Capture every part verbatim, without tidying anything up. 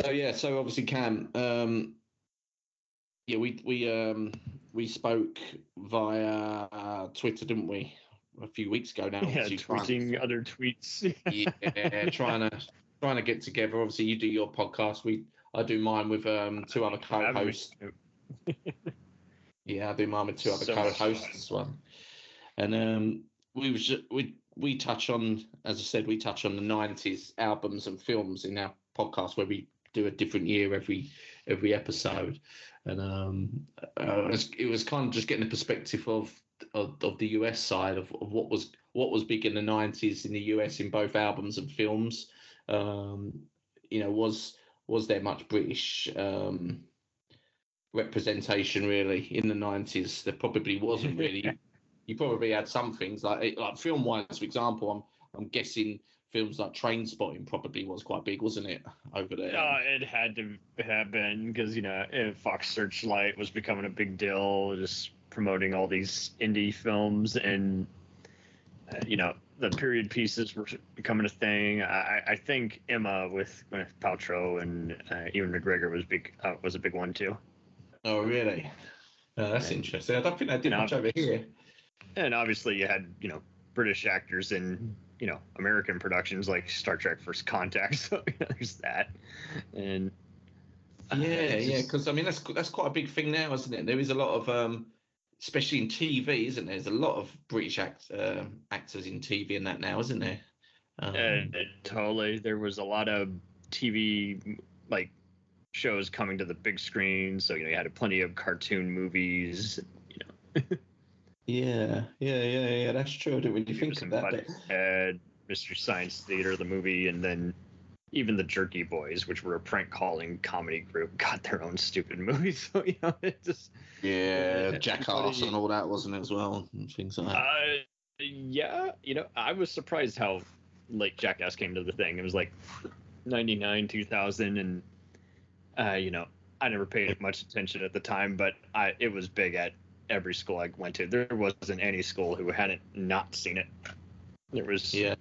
So yeah, so obviously Cam, um, yeah, we we um, we spoke via uh, Twitter, didn't we, a few weeks ago now? Yeah, Obviously, tweeting trying, other tweets. yeah, trying to trying to get together. Obviously, you do your podcast. We I do mine with um, two other co-hosts. Yeah, I do mine with two other So much co-hosts fun. as well. And um, we was ju- we we touch on, as I said, we touch on the nineties albums and films in our podcast where we do a different year every every episode, and um, uh, it, was, it was kind of just getting the perspective of of, of the U S side of, of what was what was big in the nineties in the U S in both albums and films. Um, you know, was was there much British um, representation really in the nineties? There probably wasn't really. You probably had some things like like film wise, for example. I'm I'm guessing films like Trainspotting probably was quite big, wasn't it, over there? Uh, it had to have been because, you know, Fox Searchlight was becoming a big deal, just promoting all these indie films, and uh, you know, the period pieces were becoming a thing. I, I think Emma with Gwyneth Paltrow and uh, Ewan McGregor was big uh, was a big one too. Oh, really? Oh, that's and, interesting. I don't think they did much over here. And obviously, you had, you know, British actors in, you know, American productions like Star Trek First Contact. So you know, there's that. And uh, yeah, just, yeah, because I mean that's that's quite a big thing now, isn't it? There is a lot of, um, especially in T V, isn't there? There's a lot of British act, uh, actors in T V and that now, isn't there? Um, and, and totally, there was a lot of T V like shows coming to the big screen. So you know, you had plenty of cartoon movies. You know. Yeah, yeah, yeah, yeah. That's true. I didn't really think of that. But... Had Mystery Science Theater, the movie, and then even the Jerky Boys, which were a prank calling comedy group, got their own stupid movie. So you know, it just yeah, uh, Jackass and all that, wasn't it, as well, and things like that. Uh, yeah, you know, I was surprised how late Jackass came to the thing. It was like ninety-nine, two thousand, and uh, you know, I never paid much attention at the time, but I it was big at every school I went to. There wasn't any school who hadn't not seen it. There was yeah.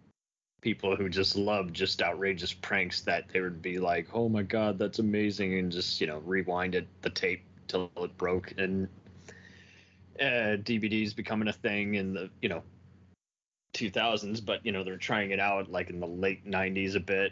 people who just loved just outrageous pranks that they would be like, "Oh my god, that's amazing," and just, you know, rewind it, the tape till it broke. And uh, D V Ds becoming a thing in the, you know, two thousands, but you know, they're trying it out like in the late nineties a bit.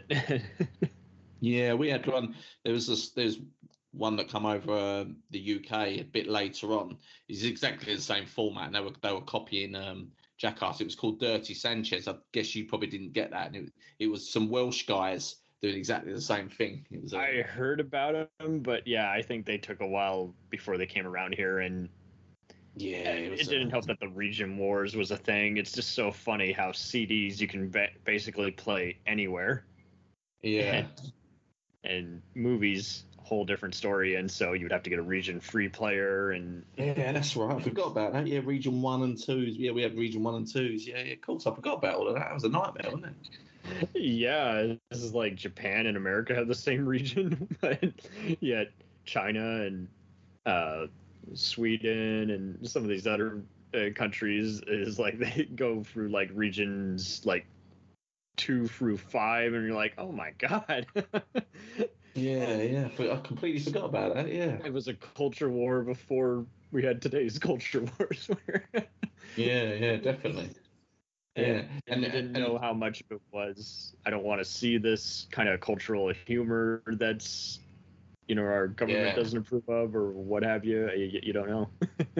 Yeah, we had one. There was this. There's one that come over uh, the U K a bit later on. It's exactly the same format, and they were they were copying um, Jackass. It was called Dirty Sanchez. I guess you probably didn't get that. And it, it was some Welsh guys doing exactly the same thing. It was. Uh, I heard about them, but yeah, I think they took a while before they came around here, and yeah, it, was, it didn't uh, help that the Region Wars was a thing. It's just so funny how C Ds you can ba- basically play anywhere. Yeah. And, and movies, whole different story, and so you would have to get a region free player. And yeah, that's right. I forgot about that. Yeah, region one and twos. Yeah, we had region one and twos. Yeah, yeah, of course. I forgot about all of that. It was a nightmare, wasn't it? Yeah, this is like Japan and America have the same region, but yet China and uh, Sweden and some of these other uh, countries is like they go through like regions like two through five, and you're like, oh my god. Yeah, yeah. I completely forgot about that. Yeah, it was a culture war before we had today's culture wars. yeah, yeah, definitely. Yeah, and, and you didn't and, know how much of it was, I don't want to see this kind of cultural humor that's, you know, our government yeah. doesn't approve of, or what have you. You, you don't know.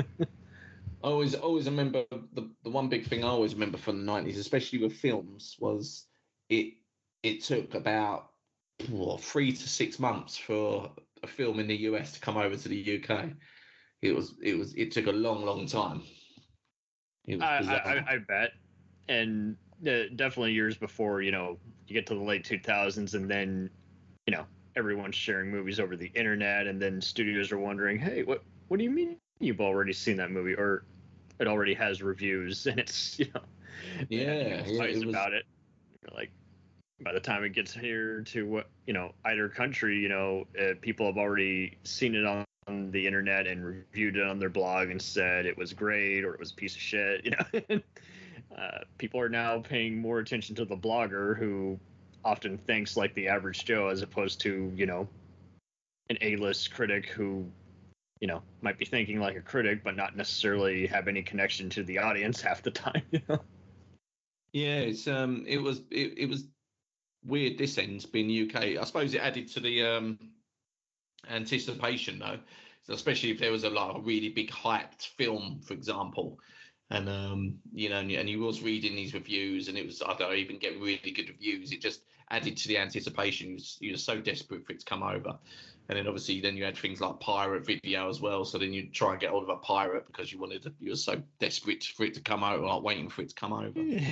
I always, always remember the the one big thing I always remember from the nineties, especially with films, was it. It took about what, three to six months for a film in the U S to come over to the U K. It was, it was, it took a long, long time. It was I, I, I bet, and uh, definitely years before, you know, you get to the late two thousands, and then, you know, everyone's sharing movies over the internet, and then studios are wondering, hey, what, what do you mean you've already seen that movie, or it already has reviews, and it's, you know, yeah, yeah it was, about it. You're like, by the time it gets here to what, you know, either country, you know, uh, people have already seen it on, on the internet and reviewed it on their blog and said it was great or it was a piece of shit. You know, uh, people are now paying more attention to the blogger who often thinks like the average Joe, as opposed to, you know, an A-list critic who, you know, might be thinking like a critic, but not necessarily have any connection to the audience half the time. You know? Yeah, it's um, it was it, it was weird this end being U K. I suppose it added to the um anticipation though, so especially if there was a like a really big hyped film, for example, and um, you know, and, and you was reading these reviews, and it was I don't know, even getting really good reviews. It just added to the anticipation. You was, you were so desperate for it to come over, and then obviously then you had things like pirate video as well. So then you try and get hold of a pirate because you wanted to, you were so desperate for it to come over, like waiting for it to come over.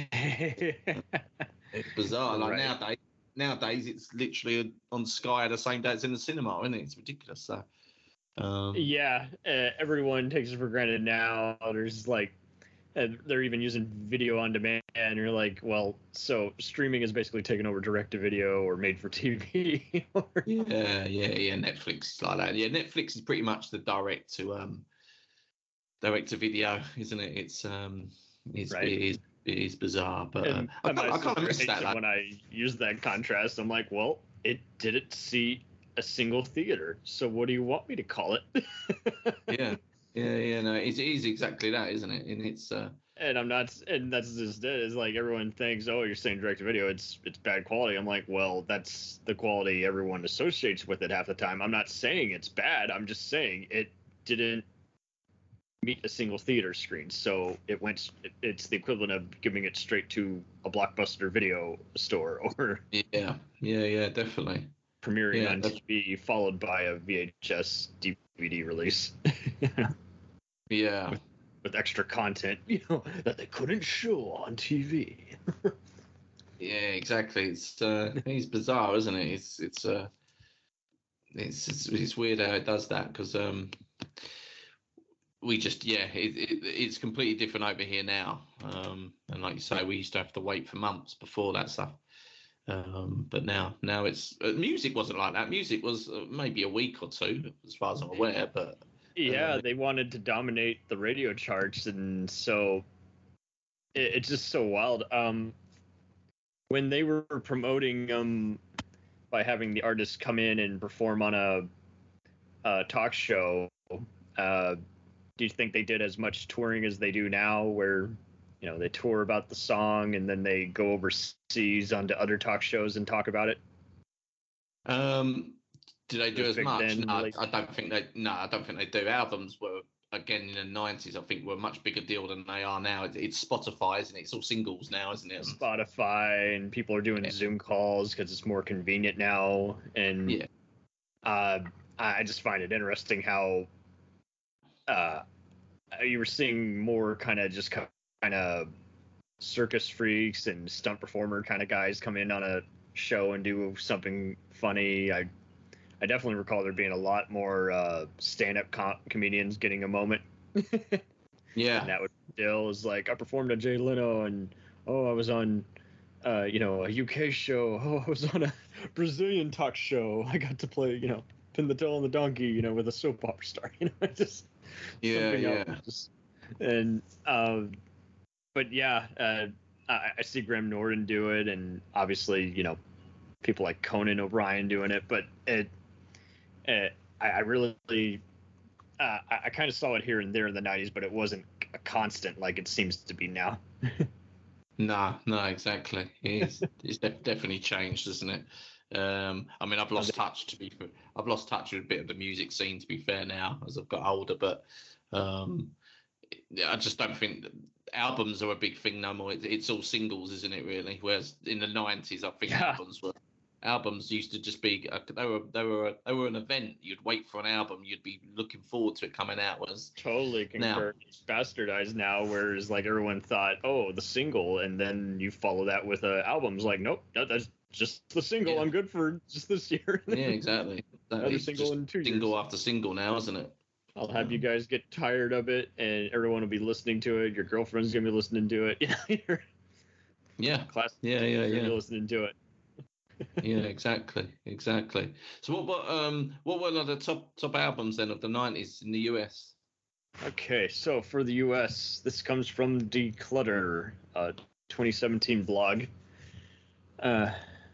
It's bizarre. Like Right. nowadays, nowadays it's literally on Sky the same day it's in the cinema, isn't it? It's ridiculous. So. Um, Yeah, uh, everyone takes it for granted now. There's like, uh, they're even using video on demand, and you're like, well, so streaming is basically taken over direct to video or made for T V. yeah, yeah, yeah. Netflix is like that. Yeah, Netflix is pretty much the direct to um, direct to video, isn't it? It's um, it's Right. it is it is bizarre, but uh, And I, my I kind of miss that. frustration Like, when I use that contrast, I'm like, well, it didn't see a single theater, so what do you want me to call it? yeah, yeah, yeah. No, it is exactly that, isn't it? And it's uh, And I'm not, and that's just it. It's like everyone thinks, oh, you're saying direct to video, it's it's bad quality. I'm like, well, that's the quality everyone associates with it half the time. I'm not saying it's bad. I'm just saying it didn't meet a single theater screen, so it went. It, it's the equivalent of giving it straight to a Blockbuster video store or yeah, yeah, yeah, definitely. premiering Yeah, on that's- T V, followed by a V H S D V D release. yeah, with, with extra content, you know, that they couldn't show on T V. yeah, exactly. It's uh, it's bizarre, isn't it? It's it's uh, it's it's, it's weird how it does that because um. we just yeah it, it, it's completely different over here now, um and like you say, we used to have to wait for months before that stuff, um but now now it's uh, music wasn't like that. Music was uh, maybe a week or two as far as I'm aware, but Yeah, uh, they wanted to dominate the radio charts, and so it, it's just so wild. Um, when they were promoting um by having the artists come in and perform on a, a talk show, uh, do you think they did as much touring as they do now, where you know they tour about the song and then they go overseas onto other talk shows and talk about it? um did they do It was as big much? then, No, like, I don't think they no I don't think they do. Albums were again in the nineties, I think, were a much bigger deal than they are now. It, it's Spotify, isn't it? It's all singles now, isn't it? Spotify, and people are doing Yeah. Zoom calls because it's more convenient now. And Yeah. uh, I just find it interesting how uh, you were seeing more kind of just kind of circus freaks and stunt performer kind of guys come in on a show and do something funny. I I definitely recall there being a lot more uh, stand-up com- comedians getting a moment. Yeah. And that would Dill is like, I performed at Jay Leno, and oh, I was on, uh, you know, a U K show. Oh, I was on a Brazilian talk show. I got to play, you know, pin the tail on the donkey, you know, with a soap opera star. You know, just Yeah, something yeah. else. And um, but yeah, uh, I, I see Graham Norton do it, and obviously, you know, people like Conan O'Brien doing it. But it, it I, I really. Uh, I, I kind of saw it here and there in the nineties, but it wasn't a constant like it seems to be now. No, no, exactly. It's it's def- definitely changed, isn't it? Um, I mean, I've lost touch to be. fair- I've lost touch with a bit of the music scene, to be fair, now as I've got older. But um, I just don't think that albums are a big thing no more. It, it's all singles, isn't it? Really. Whereas in the nineties, I think Yeah. albums were albums used to just be uh, they were they were they were an event. You'd wait for an album. You'd be looking forward to it coming out. Whereas Totally concur. It's bastardized now, whereas like everyone thought, oh, the single, and then you follow that with a album. It's like, nope, no, that's just the single. Yeah. I'm good for just this year. yeah, exactly. Another It's single just in two single years. after single now, isn't it? I'll have you Um, guys get tired of it, and everyone will be listening to it. Your girlfriend's gonna be listening to it. Yeah, your Yeah, class yeah, yeah, gonna be yeah, listening to it. yeah. Exactly, exactly. So, what, what, um, what were the top top albums then of the nineties in the U S? Okay, so for the U S, this comes from Declutter, uh, twenty seventeen blog. Uh,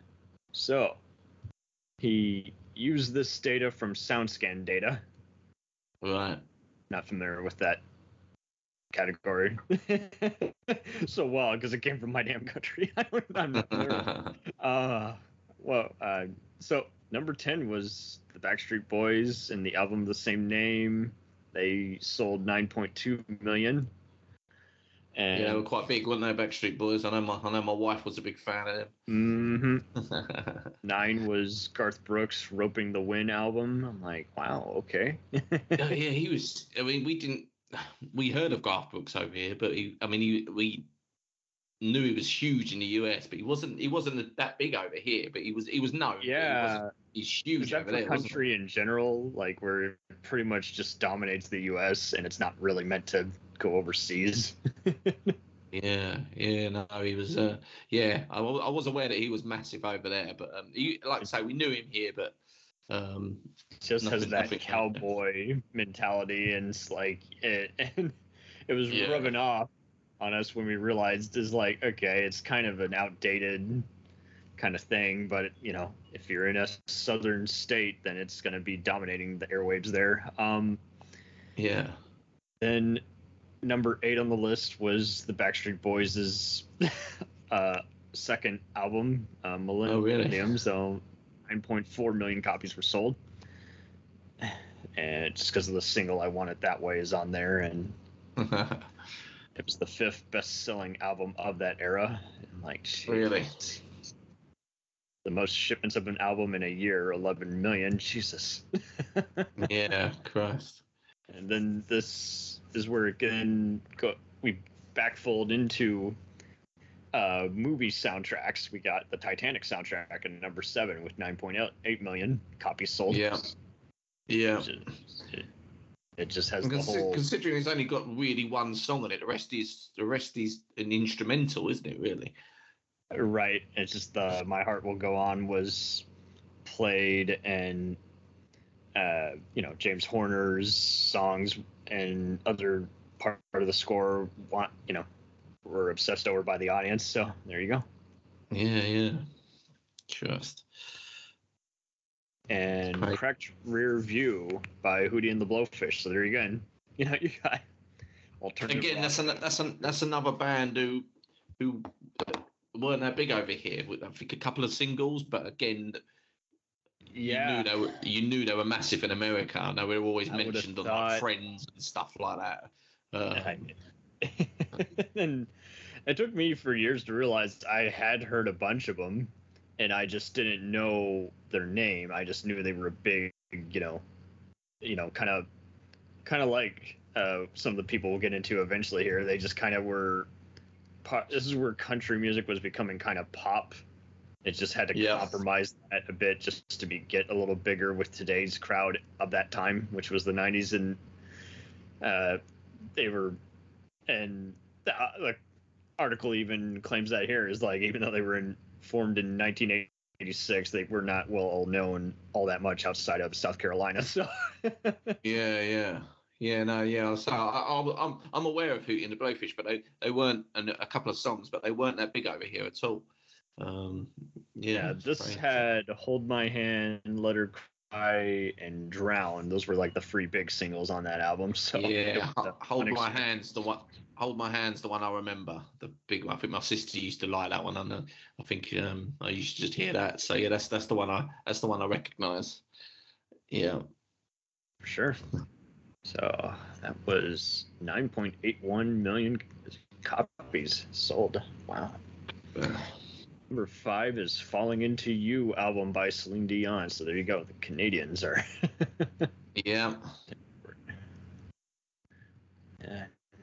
So he used this data from SoundScan data. Right. Not familiar with that category so well because it came from my damn country. I'm not familiar. uh, well, uh, so number ten was the Backstreet Boys and the album of the same name. They sold nine point two million. And yeah, they were quite big, weren't they, Backstreet Boys? I know my I know my wife was a big fan of them. Mm-hmm. Nine was Garth Brooks' "Roping the Wind" album. I'm like, wow, okay. Oh, yeah, he was. I mean, we didn't. We heard of Garth Brooks over here, but he. I mean, he, we knew he was huge in the U S, but he wasn't. He wasn't that big over here. But he was. He was known. Yeah, he he's huge is that over for there. Country in general, like where it pretty much just dominates the U S and it's not really meant to go overseas. Yeah, yeah, no, he was. Uh, yeah, I, I was aware that he was massive over there, but um, he, like I say, we knew him here, but um, just nothing, has that nothing cowboy like mentality, and it's like it, and it was yeah. rubbing off on us when we realized is like, okay, it's kind of an outdated kind of thing, but you know, if you're in a southern state, then it's going to be dominating the airwaves there. Um, yeah. Then number eight on the list was the Backstreet Boys' uh, second album, uh, Millennium. Oh, really? So nine point four million copies were sold. And just because of the single I Want It That Way is on there. And it was the fifth best-selling album of that era. And like, geez, really? The most shipments of an album in a year, eleven million. Jesus. Yeah, Christ. And then this is where again go, we backfold into uh, movie soundtracks. We got the Titanic soundtrack at number seven with nine point eight million copies sold. Yeah, yeah. It, it just has Cons- the whole. Considering it's only got really one song on it, the rest is the rest is an instrumental, isn't it? Really. Right. It's just the My Heart Will Go On was played, and uh, you know, James Horner's songs and other part of the score want you know were obsessed over by the audience. So there you go. Yeah, yeah. Just. And Right. Cracked Rear View by Hootie and the Blowfish. So there you go. You know, you got alternative. Again, that's an, that's an, that's another band who who weren't that big over here. I think a couple of singles, but again, yeah, you knew they were you knew they were massive in America. And they were always I mentioned on thought... like Friends and stuff like that. Uh, and it took me for years to realize I had heard a bunch of them, and I just didn't know their name. I just knew they were big, you know, you know, kind of, kind of like uh, some of the people we'll get into eventually here. They just kind of were. This is where country music was becoming kind of pop. It just had to yeah. compromise that a bit just to be get a little bigger with today's crowd of that time, which was the nineties, and uh, they were, and the, the article even claims that here is like, even though they were in, formed in nineteen eighty-six, they were not well known all that much outside of South Carolina. So yeah, yeah. Yeah, no, yeah. So I, I'm I'm aware of Hootie and the Blowfish, but they, they weren't and a couple of songs, but they weren't that big over here at all. Um, yeah, yeah, this had Hold My Hand, Let Her Cry, and Drown. Those were like the three big singles on that album. So yeah, Hold My Hand's the one. Hold My Hand's the one I remember. The big one. I think my sister used to like that one, and I think um, I used to just hear that. So yeah, that's that's the one I that's the one I recognise. Yeah, for sure. So that was nine point eight one million copies sold. Wow. Number five is Falling Into You album by Celine Dion. So there you go. The Canadians are. yeah. Yeah.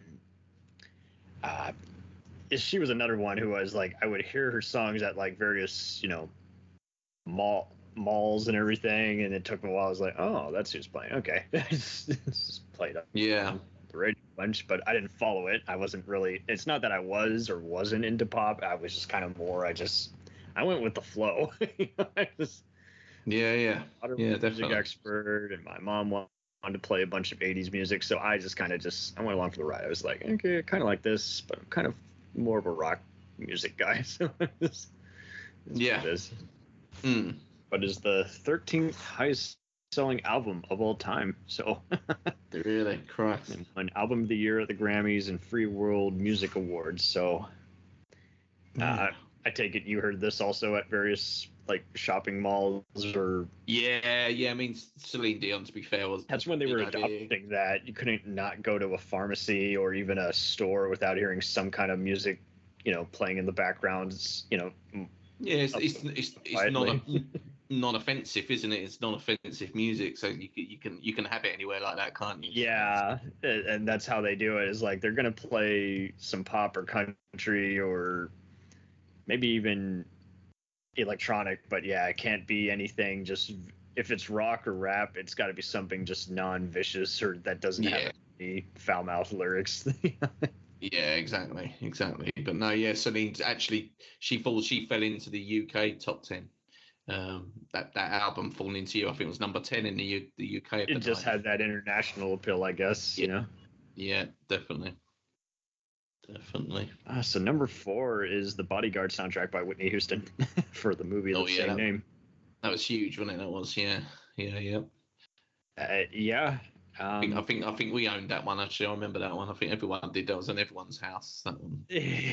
Uh, she was another one who was like, I would hear her songs at like various, you know, mall malls and everything, and it took me a while. I was like, oh, that's who's playing. Okay. Just played up. Yeah. The radio bunch, but I didn't follow it. I wasn't really. It's not that I was or wasn't into pop. I was just kind of more. I just I went with the flow. I just, yeah, yeah, yeah, music definitely. expert, and my mom wanted to play a bunch of eighties music, so I just kind of just I went along for the ride. I was like, okay, kind of like this, but I'm kind of more of a rock music guy. So it's, it's yeah. what it is. Mm. but is the thirteenth highest selling album of all time. So Really, Christ. an album of the year at the Grammys and Free World Music Awards. So uh, I take it you heard this also at various like shopping malls or yeah, yeah. I mean, Celine Dion, to be fair, was that's when they were adopting that. You couldn't not go to a pharmacy or even a store without hearing some kind of music, you know, playing in the background. It's, you know, yeah, it's it's it's, it's non non-offensive, isn't it? It's non-offensive music, so you can you can you can have it anywhere like that, can't you? Yeah, and that's how they do it. Is like they're gonna play some pop or country or maybe even electronic, but yeah, it can't be anything. Just if it's rock or rap, it's got to be something just non-vicious or that doesn't yeah. have any foul-mouthed lyrics. Yeah, exactly, exactly. But no, yeah, Celine actually she falls she fell into the U K top ten. Um, that that album Falling Into You, I think it was number ten in the U, the U K. It just had that international appeal, I guess. Yeah. You know. Yeah, definitely. Definitely. Uh, so number four is the Bodyguard soundtrack by Whitney Houston for the movie of oh, the yeah, same that, name. That was huge, wasn't it? That was, yeah, yeah, yeah. Uh, yeah. Um, I think I think I think we owned that one. Actually, I remember that one. I think everyone did. That was in everyone's house. That one.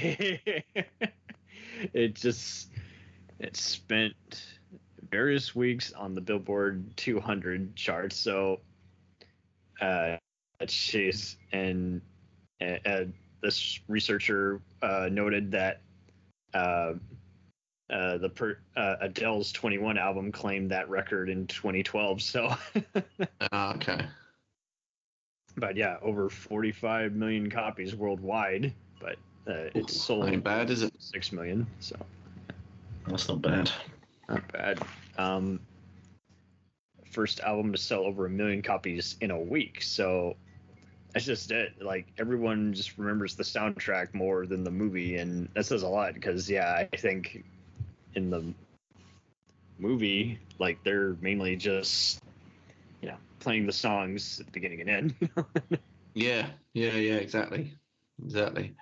It just it spent various weeks on the Billboard two hundred charts. So, uh, jeez, and uh, this researcher uh, noted that uh, uh, the per, uh, Adele's twenty-one album claimed that record in twenty twelve. So, uh, okay. But yeah, over forty-five million copies worldwide. But uh, it's sold. Ain't bad, is it? Six million. So that's not bad. Not bad. Um, first album to sell over a million copies in a week. So that's just it. Like everyone just remembers the soundtrack more than the movie, and that says a lot. Because yeah, I think in the movie, like they're mainly just you know playing the songs at the beginning and end. yeah, yeah, yeah, exactly, exactly.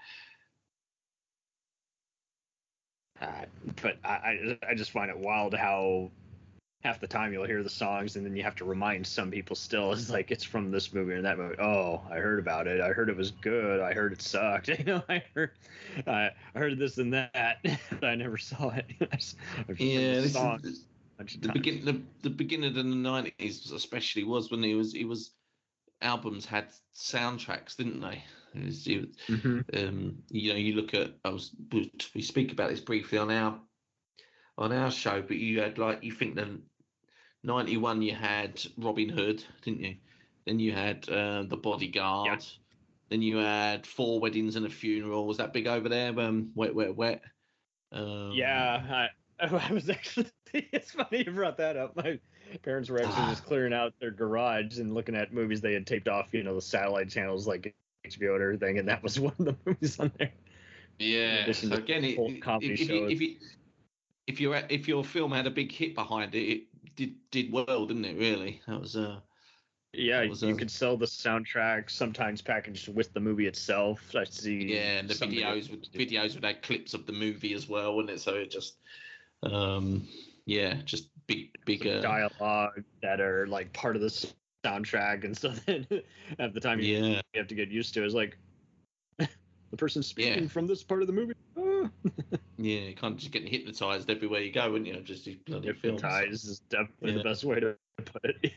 Uh, but I, I just find it wild how half the time you'll hear the songs and then you have to remind some people still it's like it's from this movie or that movie. Oh, I heard about it. I heard it was good. I heard it sucked. You know, I heard uh, I heard this and that. But I never saw it. yeah, this is, the begin the, the beginning of the nineties especially was when it was it was albums had soundtracks, didn't they? It was, it was, mm-hmm. um, you know, you look at I was we speak about this briefly on our on our show, but you had like you think the ninety-one you had Robin Hood, didn't you? Then you had uh, The Bodyguard. Yeah. Then you had Four Weddings and a Funeral. Was that big over there? Um, wet, wet, wet. Um, yeah, I, I was actually. It's funny you brought that up. My parents were actually just clearing out their garage and looking at movies they had taped off, you know, the satellite channels like H B O and everything, and that was one of the movies on there. Yeah. So again, it, comedy if, if, you, if, you, if your if your film had a big hit behind it, it did did well, didn't it? Really, that was uh. Yeah, was, you uh, could sell the soundtrack sometimes packaged with the movie itself. I see. Yeah, and the videos with videos with that clips of the movie as well, wasn't it? So it just, um, yeah, just big big uh, dialogue that are like part of the soundtrack, and so then at the time you, yeah. you have to get used to it. It's like the person speaking yeah. from this part of the movie. Oh. Yeah, you can't just get hypnotized everywhere you go, wouldn't you? Just these bloody hypnotized films. is definitely yeah. the best way to put it.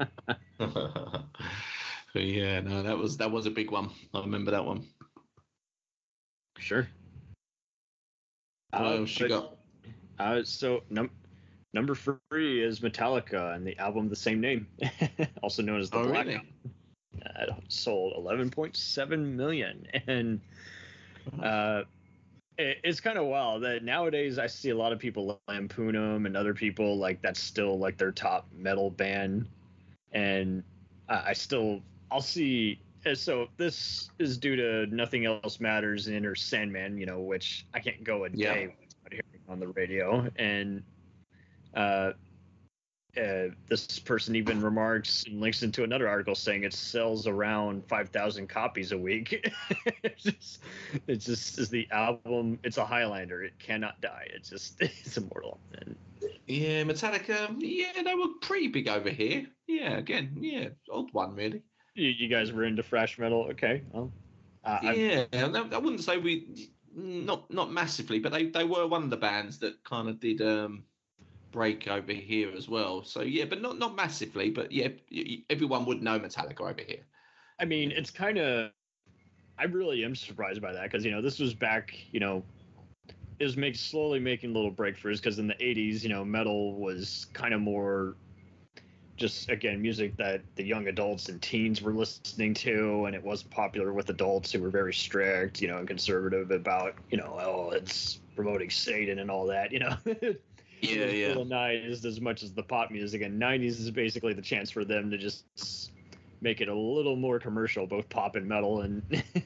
But yeah, no, that was that was a big one. I remember that one. Sure. What uh, else you got? Uh, so num- number three is Metallica and the album the same name, also known as the oh, Black really? Album. Uh, it sold eleven point seven million, and uh, it, it's kind of wild that nowadays I see a lot of people lampoon them, and other people like that's still like their top metal band, and uh, I still I'll see. So this is due to Nothing Else Matters and Enter Sandman, you know, which I can't go a day yeah. without hearing on the radio, and uh, uh, this person even remarks and links into another article saying it sells around five thousand copies a week. it's just, it's just is the album. It's a Highlander. It cannot die. It's just it's immortal. And yeah, Metallica. Yeah, they were pretty big over here. Yeah, again, yeah, odd one really. you, you guys were into thrash metal, okay? Well, uh, yeah, I, I wouldn't say we not not massively, but they they were one of the bands that kind of did um break over here as well. So yeah, but not not massively, but yeah, everyone would know Metallica over here. I mean, it's kind of. I really am surprised by that because you know this was back, you know, it was make slowly making little breakthroughs because in the eighties, you know, metal was kind of more just again music that the young adults and teens were listening to, and it wasn't popular with adults who were very strict, you know, and conservative about, you know, oh, it's promoting Satan and all that, you know. Yeah, yeah. nineties as much as the pop music, and nineties is basically the chance for them to just make it a little more commercial, both pop and metal, and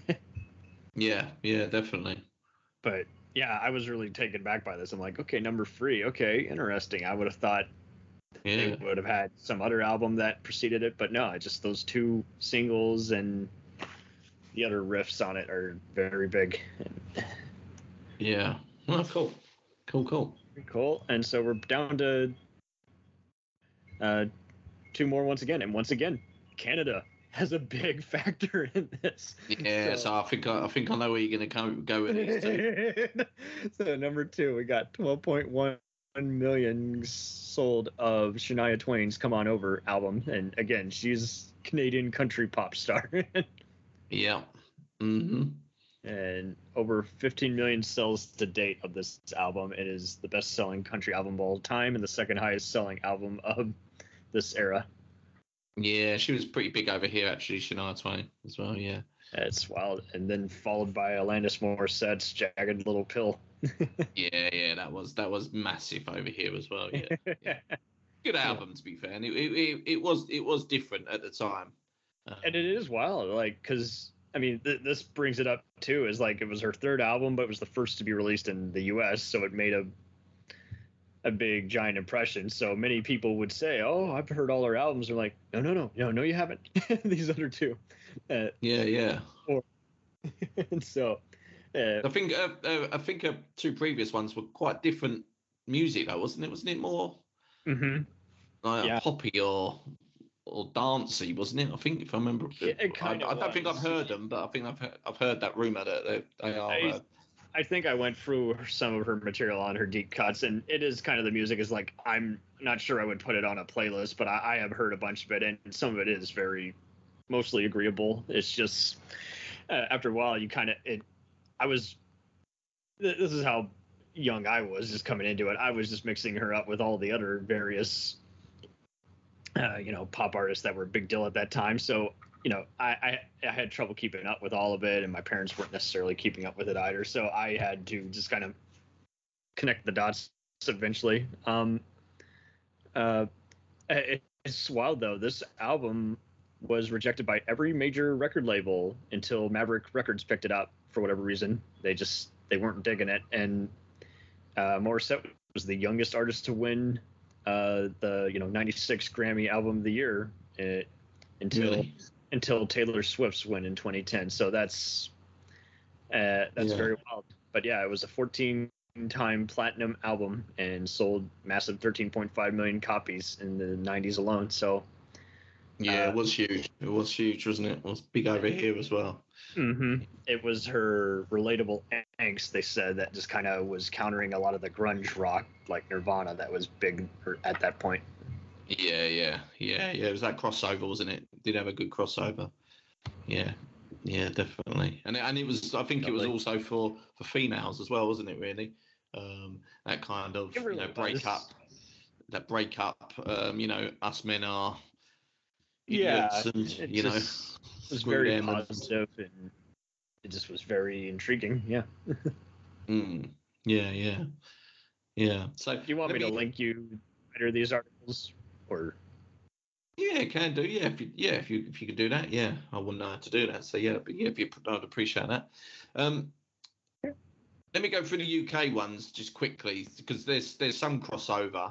yeah, yeah, definitely. But yeah, I was really taken back by this. I'm like, okay, number three, okay, interesting. I would have thought yeah. they would have had some other album that preceded it, but no, just those two singles and the other riffs on it are very big. Yeah, well, cool, cool, cool. Cool. And so we're down to uh, two more once again. And once again, Canada has a big factor in this. Yeah, so, so I think I, I think I know where you're going to come go with these two. So number two, we got twelve point one million sold of Shania Twain's "Come On Over" album, and again, she's a Canadian country pop star. Yeah. Mm-hmm. And over fifteen million sales to date of this album. It is the best-selling country album of all time and the second highest-selling album of this era. Yeah, she was pretty big over here, actually, Shania Twain, as well, yeah. It's wild. And then followed by Alanis Morissette's Jagged Little Pill. yeah, yeah, that was that was massive over here as well, yeah. yeah. Good album, to be fair. And it, it, it, was, it was different at the time. Um, and it is wild, like, because... I mean, th- this brings it up too. Is like it was her third album, but it was the first to be released in the U S, so it made a a big giant impression. So many people would say, "Oh, I've heard all her albums." They're like, "No, no, no, no, no, you haven't." These other two. Uh, yeah, yeah. Or, and so, uh, I think uh, uh, I think uh, two previous ones were quite different music, though, wasn't it? Wasn't it more mm-hmm. like yeah. poppy or? Or dancey, wasn't it? I think if I remember, it, it I, I don't was. think I've heard them, but I think I've heard, I've heard that rumor that they, they are. I, uh, I think I went through some of her material on her deep cuts, and it is kind of the music is like I'm not sure I would put it on a playlist, but I, I have heard a bunch of it, and some of it is very mostly agreeable. It's just uh, after a while you kind of it. I was this is how young I was just coming into it. I was just mixing her up with all the other various. Uh, you know, pop artists that were a big deal at that time. So, you know, I, I, I had trouble keeping up with all of it, and my parents weren't necessarily keeping up with it either. So I had to just kind of connect the dots eventually. Um, uh, it, it's wild, though. This album was rejected by every major record label until Maverick Records picked it up for whatever reason. They just, they weren't digging it. And uh, Morissette was the youngest artist to win Uh, the you know ninety-six Grammy Album of the Year uh, until really? until Taylor Swift's win in twenty ten. So that's uh, that's yeah. very wild. But yeah, it was a fourteen-time platinum album and sold massive thirteen point five million copies in the nineties alone. So yeah, uh, it was huge. It was huge, wasn't it? It was big over here as well. Mm-hmm. It was her relatable angst, they said, that just kind of was countering a lot of the grunge rock like Nirvana that was big at that point. Yeah, yeah, yeah, yeah. It was that crossover, wasn't it? It did have a good crossover. Yeah, yeah, definitely. And it, and it was, I think definitely. It was also for, for females as well, wasn't it? Really, um, that kind of really you know break up, that break up. Um, you know, us men are idiots, yeah, and you know. It was very positive and, and it just was very intriguing. Yeah. mm, yeah, yeah, yeah. So, do you want me, me to link you either of these articles, or? Yeah, can do. Yeah, if you, yeah, if you if you could do that, yeah, I wouldn't know how to do that. So yeah, but yeah, if you, I'd appreciate that. Um, let me go through the U K ones just quickly because there's there's some crossover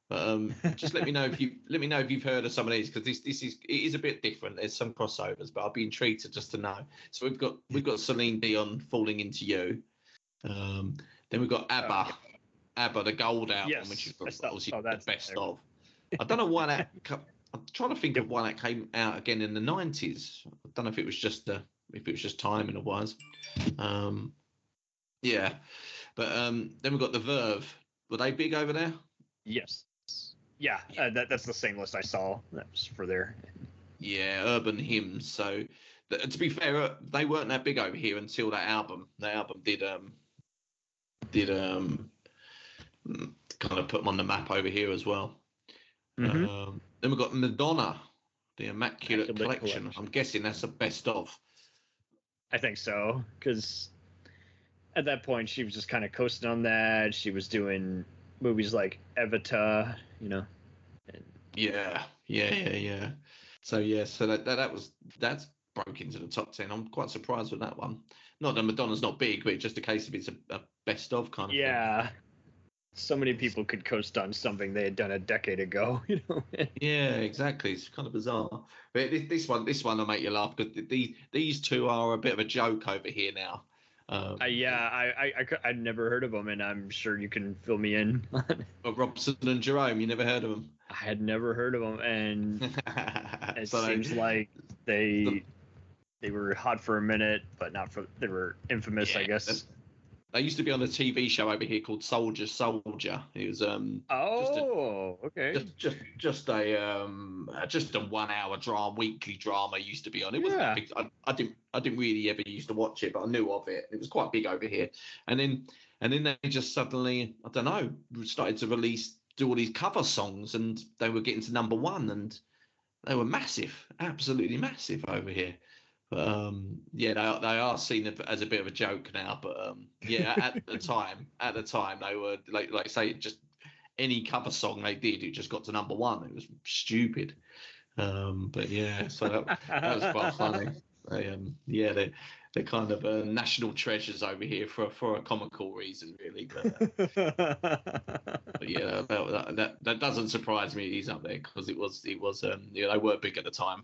But um, just let me know if you let me know if you've heard of some of these, because this this is it is a bit different. There's some crossovers, but I'll be intrigued to just to know. So we've got we've got Celine Dion, Falling Into You. Um, then we've got ABBA, Oh, ABBA, the Gold album, Yes, which is I saw- obviously oh, the that's best there. of. I don't know why that. co- I'm trying to think Yep. of why that came out again in the nineties. I don't know if it was just the if it was just timing or was. Um, yeah, but um, then we've got the Verve. Were they big over there? Yes. Yeah, uh, that, that's the same list I saw. That was for there. Yeah, urban hymns. So th- to be fair, uh, they weren't that big over here until that album. The album did um did um mm, kind of put them on the map over here as well. Mhm. Um, then we've got Madonna, the Immaculate, Immaculate Collection. Collection. I'm guessing that's the best of. I think so, because at that point she was just kind of coasting on that. She was doing movies like Evita, you know. And Yeah, yeah, yeah, yeah. So yeah, so that, that that was that's broke into the top ten. I'm quite surprised with that one. Not that Madonna's not big, but it's just a case of it's a, a best of kind of thing. yeah, so many people could coast on something they had done a decade ago, you know. Yeah, exactly. It's kind of bizarre. But this, this one, this one will make you laugh, because these these two are a bit of a joke over here now. Um, Uh, yeah, I, I, I, cou- I'd never heard of them, and I'm sure you can fill me in. but Robson and Jerome, you never heard of them? I had never heard of them, and it So they- seems like they they were hot for a minute, but not for. They were infamous, I Yeah, guess. that's- They used to be on a T V show over here called Soldier Soldier. It was um just a Oh, okay. just just just a um uh, just a one hour drama, weekly drama used to be on. It wasn't Yeah. that big. I, I didn't I didn't really ever used to watch it, but I knew of it. It was quite big over here. And then and then they just suddenly, I don't know, started to release do all these cover songs, and they were getting to number one, and they were massive, absolutely massive over here. But um, yeah, they, they are seen as a bit of a joke now. But um, yeah, at the time, at the time, they were like, like I say, just any cover song they did, it just got to number one. It was stupid. Um, but yeah, so that, that was quite funny. They, um, yeah, they they're kind of uh, national treasures over here for for a comical reason, really. But, uh, but yeah, that, that that doesn't surprise me. He's up there because it was it was um, yeah, they were big at the time.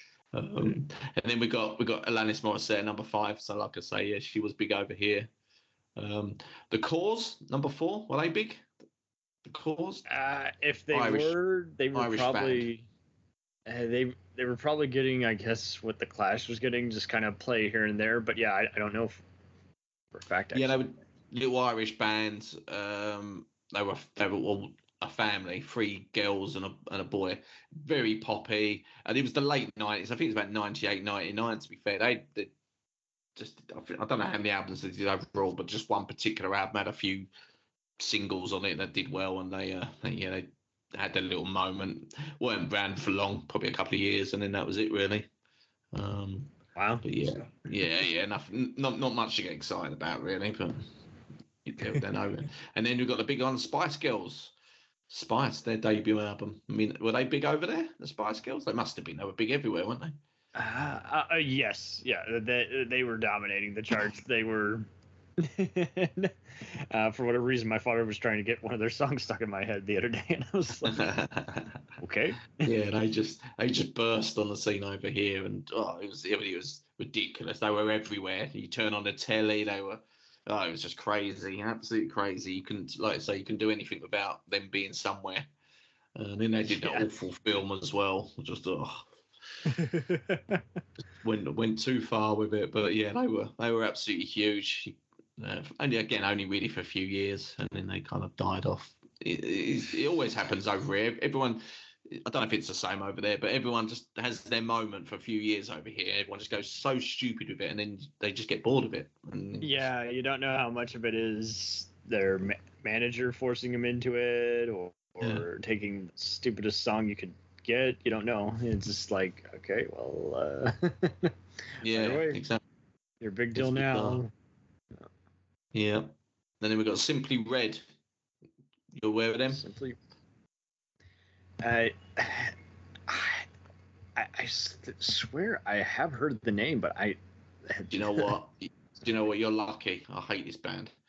Um, and then we got we got Alanis Morissette number five. So like I say, yeah, she was big over here. Um, the Cause number four, were they big? The Cause, uh, if they Irish- were, they were Irish probably uh, they they were probably getting, I guess, what the Clash was getting, just kind of play here and there. But yeah, I, I don't know if, for a fact. yeah, they Actually. were little Irish bands. Um, they were they were all a family, three girls and a and a boy, very poppy. And it was the late nineties. I think it was about ninety-eight, ninety-nine. To be fair, they, they just I, think, I don't know how many albums they did overall, but just one particular album had a few singles on it that did well, and they uh they, yeah they had their little moment. Weren't around for long, probably a couple of years, and then that was it really. Um, Wow. but yeah, yeah, yeah, nothing, not not much to get excited about really, but they're, they're no. And then we've got the big one, Spice Girls. Spice, their debut album. I mean, were they big over there? The Spice Girls? They must have been. They were big everywhere, weren't they? Uh, uh, uh, yes, yeah, they they were dominating the charts. They were. uh, for whatever reason, my father was trying to get one of their songs stuck in my head the other day, and I was like, okay. Yeah, they just they just burst on the scene over here, and oh, it was it was ridiculous. They were everywhere. You turn on the telly, they were. Oh, it was just crazy, absolutely crazy. You couldn't, like I say, you couldn't do anything without them being somewhere. And then they did that Yeah. awful film as well. Just oh, went went too far with it. But yeah, they were they were absolutely huge. Uh, only again, only really for a few years, and then they kind of died off. It, it, it always happens over here. Everyone, I don't know if it's the same over there, but everyone just has their moment for a few years over here. Everyone just goes so stupid with it, and then they just get bored of it. And Yeah, you don't know how much of it is their ma- manager forcing them into it, or, or taking the stupidest song you could get. You don't know. It's just like, okay, well, uh, yeah, right away. exactly. You're a big deal It's now. bizarre. Yeah. And then we've got Simply Red. You aware of them? Simply, I, I, I s- swear I have heard the name, but I. Do you know what? Do you know what? You're lucky. I hate this band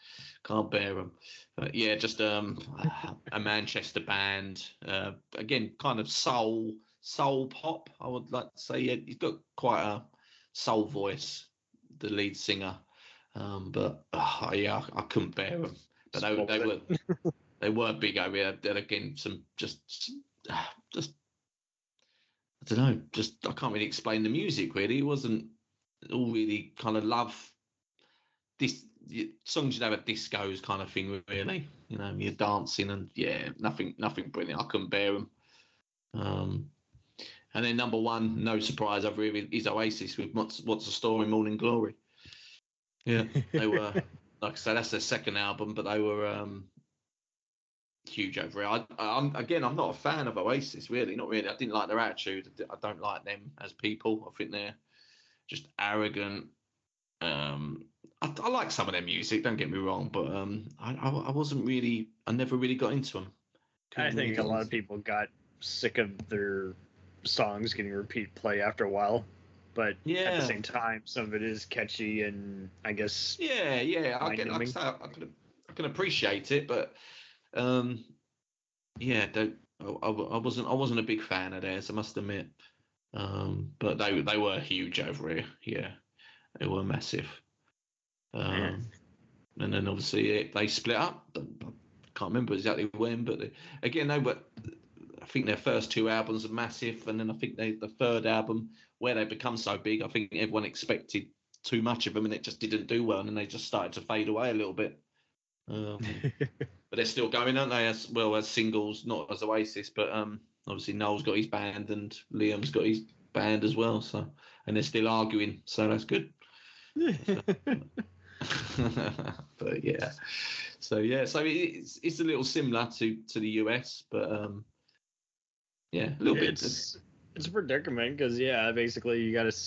Can't bear them. But yeah, just um, a Manchester band. Uh, again, kind of soul, soul pop. I would like to say. Yeah, he's got quite a soul voice, the lead singer. Um, but uh, yeah, I, I couldn't bear them. But they, they were they were big over here. Then again, some just just I don't know. Just I can't really explain the music. Really, it wasn't all really kind of love. This songs you'd have at discos kind of thing, really. You know, you're dancing and yeah, nothing, nothing brilliant. I couldn't bear them. Um, and then number one, no surprise, I've really is Oasis with what's what's the story, Morning Glory. Yeah, they were like I said, that's their second album, but they were um, huge over here. I, I'm again, I'm not a fan of Oasis, really, not really. I didn't like their attitude. I don't like them as people. I think they're just arrogant. Um, I, I like some of their music. Don't get me wrong, but um, I, I, I wasn't really. I never really got into them. I think a lot of people got sick of their songs getting repeat play after a while, but yeah. At the same time, some of it is catchy and I guess yeah, yeah. I get, like I say, I can, I can appreciate it, but um, yeah, I, I, I wasn't, I wasn't a big fan of theirs. I must admit, um, but they they were huge over here. Yeah. They were massive. Um, and then obviously it, they split up. I can't remember exactly when, but they, again, they were, I think their first two albums are massive. And then I think they, the third album, where they become so big, I think everyone expected too much of them and it just didn't do well. And then they just started to fade away a little bit. Um, but they're still going, aren't they? As well as singles, not as Oasis, but um, obviously Noel's got his band and Liam's got his band as well. So, and they're still arguing. So that's good. But yeah, so yeah, so it's it's a little similar to to the U S, but um, yeah, a little it's, bit. It's it's a predicament because yeah, basically you got to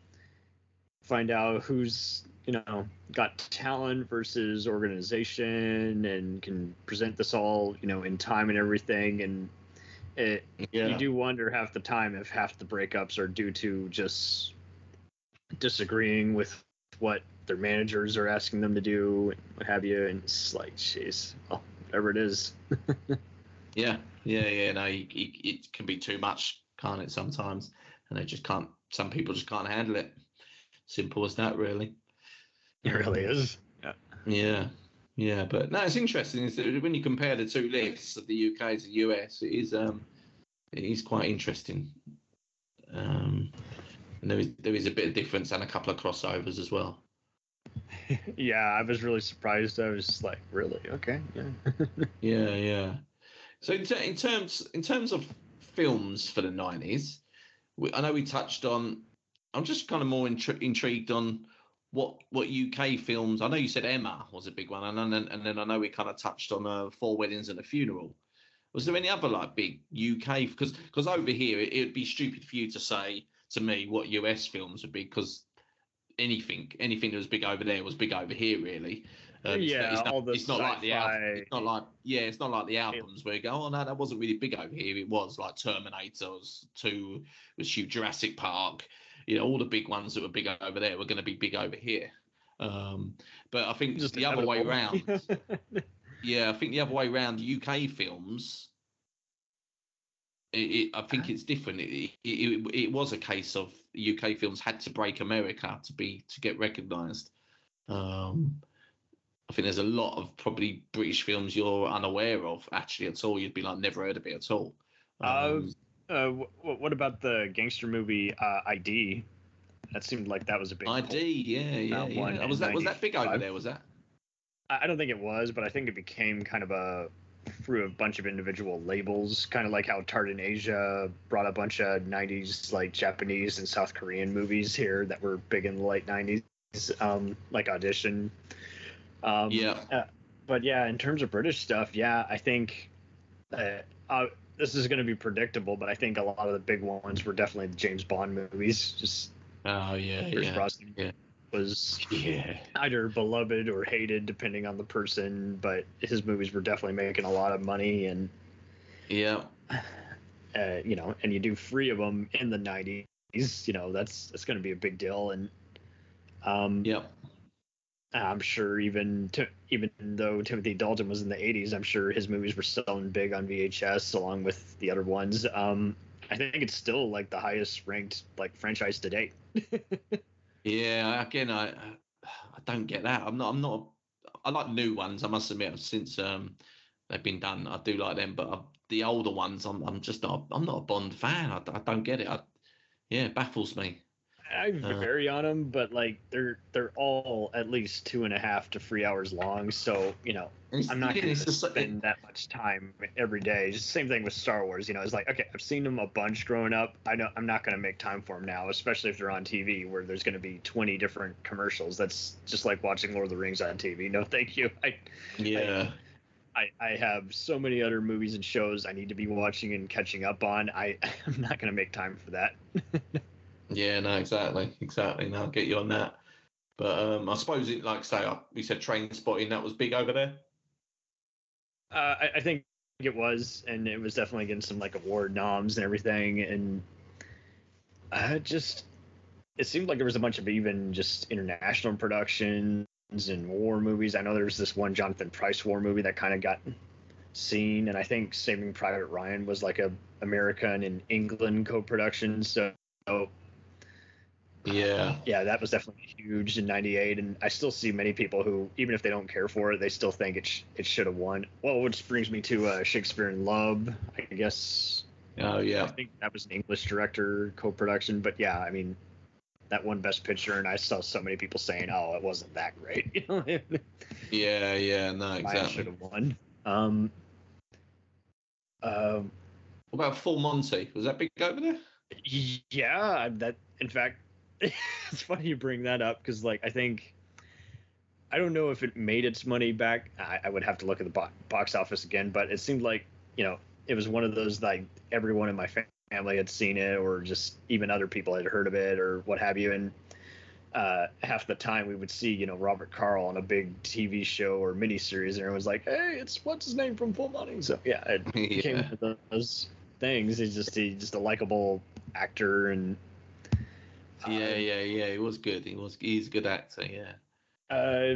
find out who's you know got talent versus organization and can present this all you know in time and everything, and it yeah. You do wonder half the time if half the breakups are due to just disagreeing with what their managers are asking them to do and what have you, and it's like, jeez, well, whatever it is. yeah, yeah, yeah. No, it, it can be too much, can't it? Sometimes, and they just can't. Some people just can't handle it. Simple as that, really. It really is. Yeah. Yeah, yeah. But no, it's interesting. Is that when you compare the two lists of the U K to the U S, it is um, it is quite interesting. Um. And there is there is a bit of difference and a couple of crossovers as well. Yeah, I was really surprised. I was like, really? Okay, yeah. yeah, yeah. So in, ter- in terms in terms of films for the nineties, I know we touched on. I'm just kind of more intri- intrigued on what what U K films. I know you said Emma was a big one, and then and then I know we kind of touched on uh, Four Weddings and a Funeral. Was there any other like big U K? Because because over here it would be stupid for you to say to me what U S films would be, because anything anything that was big over there was big over here, really. Um, yeah, it's not, all the it's not like the album. It's not like yeah, it's not like the albums where you go, oh no, that wasn't really big over here. It was like Terminator was two, was huge, Jurassic Park. You know, all the big ones that were big over there were going to be big over here. Um, but I think just the other way around. yeah, I think the other way around. U K films. It, it, I think it's different. It, it, it was a case of U K films had to break America to be to get recognised. Um, I think there's a lot of probably British films you're unaware of actually at all. You'd be like never heard of it at all. Um, uh, uh, what about the gangster movie uh, I D? That seemed like that was a big I D. Yeah, yeah, yeah. Was that was that big over there? Was that? I don't think it was, but I think it became kind of a through a bunch of individual labels, kind of like how Tartan Asia brought a bunch of nineties like Japanese and South Korean movies here that were big in the late nineties, um, like Audition. Um, yeah. Uh, but yeah, in terms of British stuff, yeah, I think uh, uh, this is going to be predictable, but I think a lot of the big ones were definitely the James Bond movies. Just oh yeah, Pierce yeah, Brosnan yeah. was yeah. either beloved or hated depending on the person, but his movies were definitely making a lot of money, and yeah, uh, you know, and you do three of them in the nineties, you know, that's that's going to be a big deal, and um, yeah, I'm sure even to, even though Timothy Dalton was in the eighties, I'm sure his movies were selling big on V H S along with the other ones. Um, I think it's still like the highest ranked like franchise to date. Yeah, again, I I don't get that. I'm not. I'm not. I like new ones. I must admit, since um they've been done, I do like them. But I, the older ones, I'm I'm just not. I'm not a Bond fan. I, I don't get it. I, yeah, it baffles me. I Uh, vary on them, but like they're they're all at least two and a half to three hours long. So you know, it's, I'm not yeah, going it's to just, it, spend that much time every day. Just same thing with Star Wars. You know, it's like okay, I've seen them a bunch growing up. I know I'm not going to make time for them now, especially if they're on T V where there's going to be twenty different commercials. That's just like watching Lord of the Rings on T V. No, thank you. I yeah. I, I have so many other movies and shows I need to be watching and catching up on. I I'm not going to make time for that. Yeah, no, exactly, exactly. No, I'll get you on that. But um, I suppose it, like say, uh, we said Train Spotting, that was big over there. Uh, I, I think it was, and it was definitely getting some like award noms and everything, and uh, just it seemed like there was a bunch of even just international productions and war movies. I know there was this one Jonathan Pryce war movie that kind of got seen, and I think Saving Private Ryan was like a American and England co-production. So Yeah, yeah, that was definitely huge in ninety-eight, and I still see many people who, even if they don't care for it, they still think it sh- it should have won. Well, which brings me to uh, Shakespeare in Love. I guess oh I yeah, think that was an English director co-production, but yeah, I mean that won Best Picture, and I saw so many people saying, "Oh, it wasn't that great." You know, yeah, yeah. No, Maya should exactly. have won. Um, um, What about Full Monty? Was that big over there? yeah, that in fact, it's funny you bring that up because like I think I don't know if it made its money back. I, I would have to look at the bo- box office again, but it seemed like you know it was one of those like everyone in my family had seen it, or just even other people had heard of it, or what have you. And uh, half the time we would see you know Robert Carl on a big T V show or miniseries, and everyone's like, "Hey, it's what's his name from Full Monty." So yeah, it became Yeah, one of those things. He's just he's just a likable actor, and yeah, uh, yeah, yeah. He was good. He was. He's a good actor. Yeah. uh,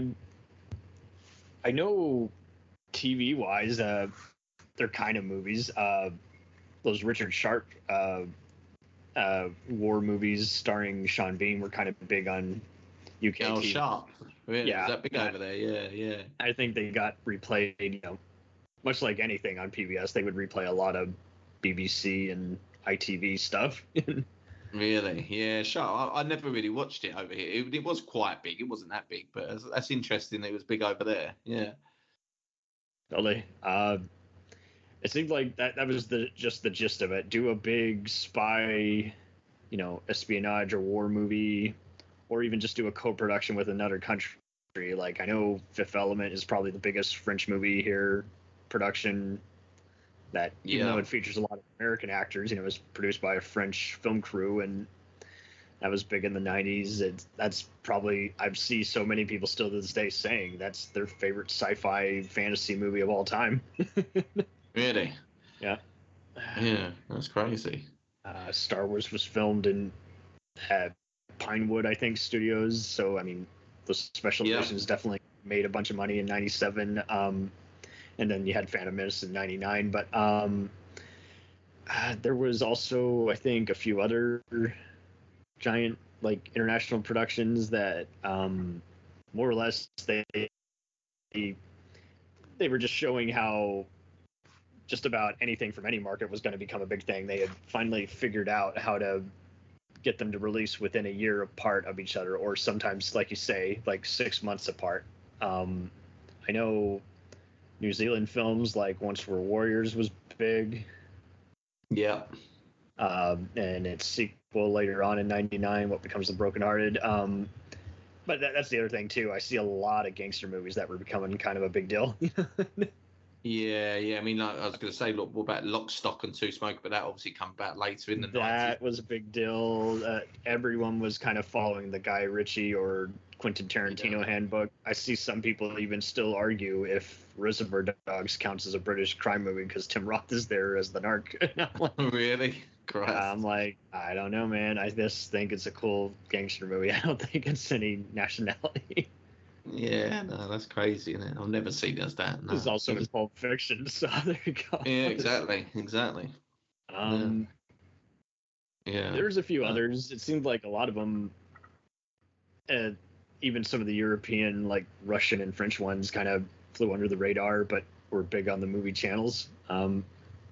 I know T V wise, uh, they're kind of movies. Uh, those Richard Sharp uh, uh, war movies starring Sean Bean were kind of big on U K Oh, T V. Sharp. Really? Was Yeah, that big I, over there? Yeah, yeah. I think they got replayed. You know, much like anything on P B S, they would replay a lot of B B C and I T V stuff. Really? Yeah, Sharp. I, I never really watched it over here. It, it was quite big. It wasn't that big, but that's, that's interesting. That it was big over there. Yeah. Totally. Uh, it seemed like that that was the just the gist of it. Do a big spy, you know, espionage or war movie, or even just do a co-production with another country. Like I know Fifth Element is probably the biggest French movie here production that even though Yeah. it features a lot of American actors, you know, it was produced by a French film crew and that was big in the nineties. It's that's probably I see so many people still to this day saying that's their favorite sci-fi fantasy movie of all time. Really? Yeah. Yeah. That's crazy. Uh, Star Wars was filmed in uh, Pinewood, I think, studios. So, I mean, those special Yeah. editions definitely made a bunch of money in ninety-seven. Um, and then you had Phantom Menace in ninety-nine. But um, uh, there was also, I think, a few other giant, like, international productions that um, more or less they, they were just showing how just about anything from any market was going to become a big thing. They had finally figured out how to get them to release within a year apart of each other, or sometimes, like you say, like six months apart. Um, I know New Zealand films like Once Were Warriors was big, Yeah. um, and its sequel later on in ninety-nine, What Becomes the Broken Hearted. Um, but that, that's the other thing too. I see a lot of gangster movies that were becoming kind of a big deal. Yeah, yeah. I mean, like, I was going to say, look, what about Lock, Stock, and Two Smoke? But that obviously come back later in the nineties. That was a big deal. Uh, everyone was kind of following the Guy Ritchie or Quentin Tarantino Yeah. handbook. I see some people even still argue if Reservoir Dogs counts as a British crime movie because Tim Roth is there as the narc. And I'm like, Really? Christ. I'm like, I don't know, man. I just think it's a cool gangster movie. I don't think it's any nationality. Yeah, no, that's crazy, isn't it? I've never seen it as that. No. This is also in Pulp Fiction, so there you go. Yeah, exactly, exactly. Um, yeah. yeah. There's a few uh, others. It seemed like a lot of them, uh, even some of the European, like Russian and French ones, kind of flew under the radar, but were big on the movie channels. Um,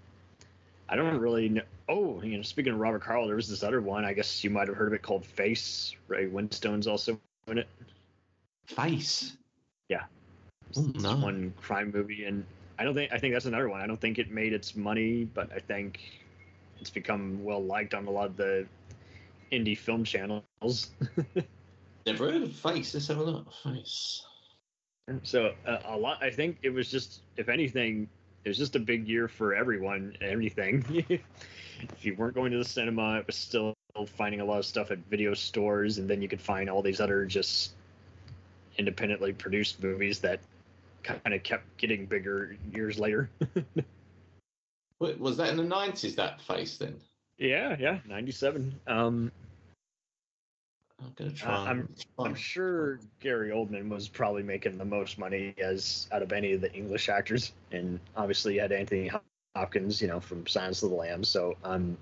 I don't really know. Oh, you know, speaking of Robert Carl, there was this other one. I guess you might have heard of it called Face. Ray Winstone's also in it. Face. Yeah. Oh, It's no. one crime movie, and I don't think I think that's another one. I don't think it made its money, but I think it's become well liked on a lot of the indie film channels. Never heard of Face. Let's have a look. Face. So uh, a lot. I think it was just, if anything, it was just a big year for everyone and everything. If you weren't going to the cinema, it was still finding a lot of stuff at video stores, and then you could find all these other just independently produced movies that kind of kept getting bigger years later. Wait, was that in the nineties? That Face then? Yeah, yeah, ninety-seven. Um, I'm gonna try. Uh, I'm try. I'm sure Gary Oldman was probably making the most money as out of any of the English actors, and obviously you had Anthony Hopkins, you know, from Silence of the Lambs. So um,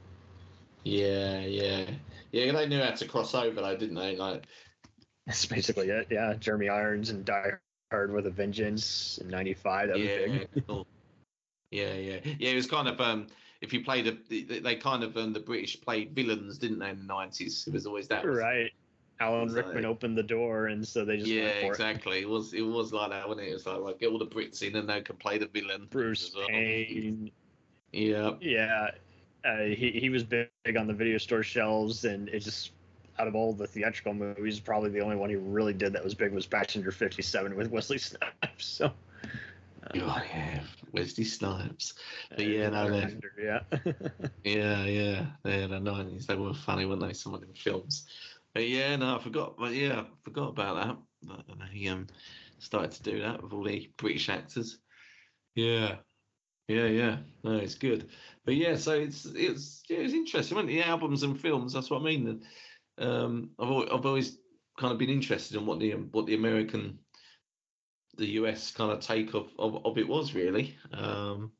Yeah, yeah, yeah. They knew how to cross over, though, didn't they? Like, that's basically it. Yeah, Jeremy Irons and Die Hard with a Vengeance in ninety-five. That yeah, was big. cool. yeah, yeah, yeah. It was kind of um. If you played a, they kind of um, the British played villains, didn't they? In the nineties, it was always that. Right. Alan So- Rickman opened the door, and so they just Yeah, went for it. exactly. It was it was like that, wasn't it? It was like, like get all the Brits in and they can play the villain. Bruce as well. Payne. Yeah, Yeah, uh, he he was big on the video store shelves, and it just, out of all the theatrical movies, probably the only one he really did that was big was Passenger fifty-seven with Wesley Snipes. So, oh, yeah, Wesley Snipes. But yeah, no, they, actor, yeah. yeah, yeah, they're in the nineties. They were funny, weren't they? Some of them films. But yeah, no, I forgot. But yeah, I forgot about that. That He um started to do that with all the British actors. Yeah, yeah, yeah. No, it's good. But yeah, so it's it's yeah, it's interesting. Wasn't it? The albums and films. That's what I mean. Um, I've always, I've always kind of been interested in what the what the American, the U S kind of take of of, of it was really. Um,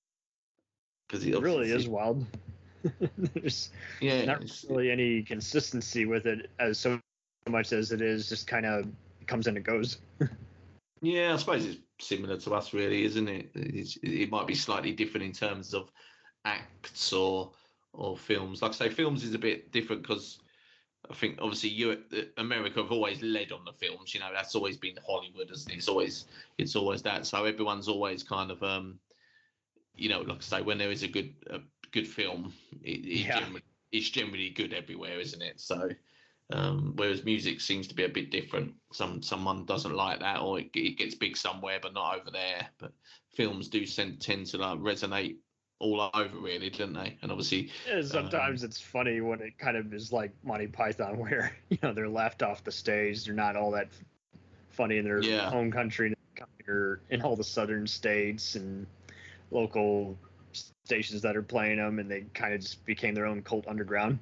because It really is wild. There's yeah, not it's- really any consistency with it, as so much as it is just kind of comes and it goes. Yeah, I suppose it's similar to us, really, isn't it? It's, it might be slightly different in terms of acts or or films. Like I say, films is a bit different because I think obviously you, America have always led on the films. You know, that's always been Hollywood, isn't it? It's always it's always that. So everyone's always kind of um, you know, like I say, when there is a good a good film, it, it Yeah. generally, it's generally good everywhere, isn't it? So. Um, whereas music seems to be a bit different. Some someone doesn't like that, or it, it gets big somewhere but not over there. But films do tend, tend to like resonate all over, really, don't they? And obviously, Yeah, sometimes it's funny when it kind of is like Monty Python, where you know they're left off the stage. They're not all that funny in their Yeah. home country, or in all the southern states and local stations that are playing them, and they kind of just became their own cult underground.